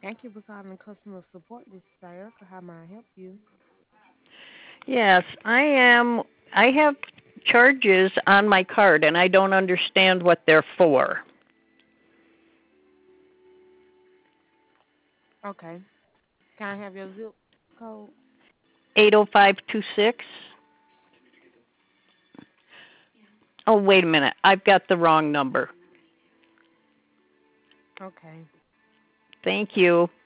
Thank you for calling customer support. This is Erica. How may I help you? Yes, I am. I have charges on my card and I don't understand what they're for. Okay. Can I have your zip code? 80526. Oh, wait a minute. I've got the wrong number. Okay. Thank you.